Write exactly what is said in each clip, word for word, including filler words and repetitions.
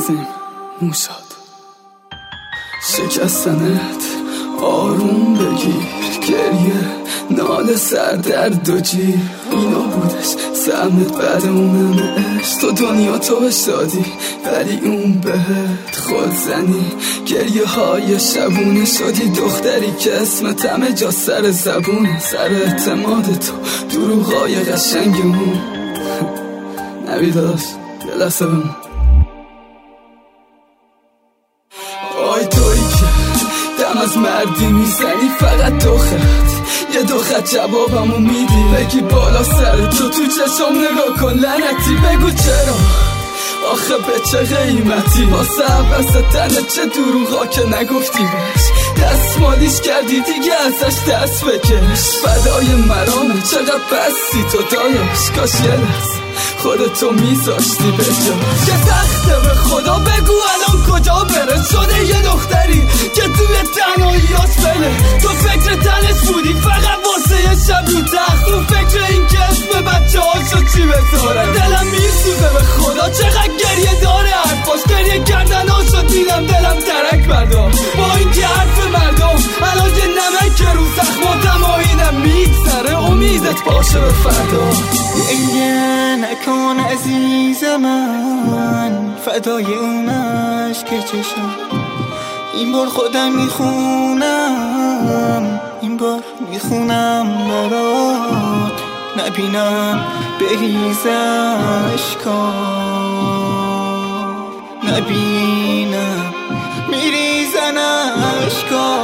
عظیم موشاد. شکستنت آروم بگیر، گریه ناله سردرد و جیر، اینا بودش سهمت بعد اونم عشق. تو دنیا تو شادی ولی اون بهت خود زنی، گریه های شبونه شدی دختری که اسمت همه جا سر زبونه، سر اعتماد تو دروغ های قشنگمون. نبی داشت یه لحظه بمون. آی تویی که دم از مردی میزنی فقط دو خط، یه دو خط جوابمو میدی، بگی بالا سر تو تو چشم نگاه کن لعنتی، بگو چرا آخه به چه قیمتی، واسه عوض تنه چه دروغا که نگفتی بهش، دستمالیش کردی دیگه ازش دست بکش، فدای مرامه چقدر بستی تو داداش، کاش یه لحظه خودتو میذاشتی به جا. که تخته به خدا بگو الان کجا بره، شده یه دختری که توی تنهاییاش بله، تو فکر تنش بودی فقط واسه یه شب رو تخت، تو فکر این که اسم بچه هاشو چی بذاره، دلم میسوزه به خدا چقدر گریه داره حرفاش، گریه کردن هاشو دیدم دلم درک بردار، با این که حرف مردم الان یه نمک رو زخماتم آینم میگذره، امیدت باشه به فردا. نکن عزیز من فدای اون عشق چشم، این بار خودم میخونم، این بار میخونم برات، نبینم بریز اشکا، نبینم میریزن اشکا،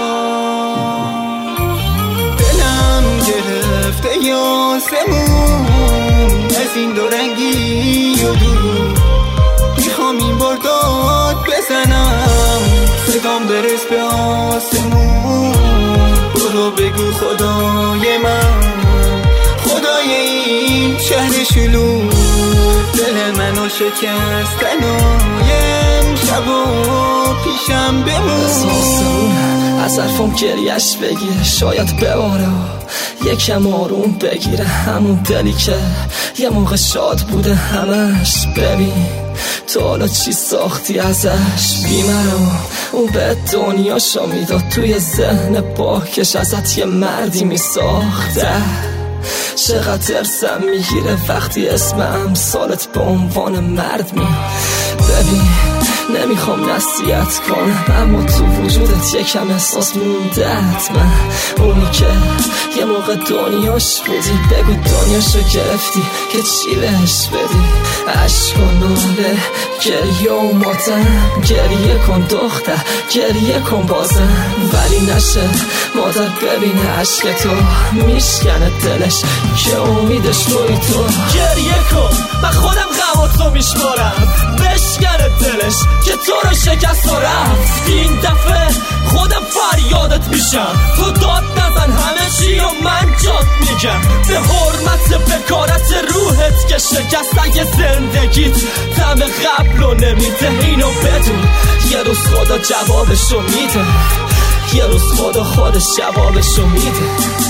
دلم گرفته یاسمون از این دو رنگی و دور، میخوام این بار داد بزنم صدام برس به آسمون، برو بگو خدای من خدای این شهر شلوغ، دل منو شکستن و امشب و پیشم بمون، از حرفم گریش بگیر شاید بباره، یکم آروم بگیره همون دلی که یه موقع شاد بوده همش. ببین تو حالا چی ساختی ازش، بیمرم اون به دنیاشو میداد، توی ذهن باکش ازت یه مردی میساخته، چقدر ارسم میگیره وقتی اسم امثالت به عنوان مرد می. ببین نمیخوام نصیحت کنم اما تو وجودت یکم احساس مونده حتما، اونی که یه موقع دنیاش بودی، بگو دنیاشو گرفتی که چی بهش بدی، عشق و ناله گریه و ماتم، گریه کن دختر گریه کن بازم، ولی نشه مادر ببینه عشق تو میشکنه دلش که امیدش توی تو، گریه کن من خودم غماتو میشمارم، بشکنه دلش که تو رو شکست و رفت، این دفعه خودم فریادت میشم، تو داد نزن همه چی و من جات میگم، به حرمت بکارت روحت که شکست اگه زندگیت دم قبل رو نمیده، اینو بدون یه روز خدا جوابشو میده، یه روز خدا خودش جوابشو میده.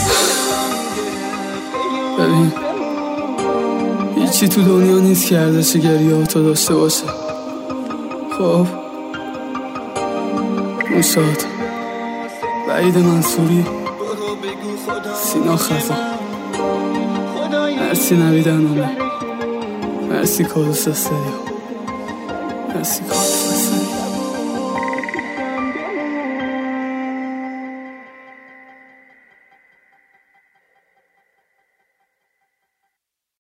ببین هیچی تو دنیا نیست که ارزش گریه تو داشته باشه. خب موشاد، وحید منصوری، سینا خزان، مرسی نوید انامی، مرسی کادوس استریا، مرسی کادوس استریا.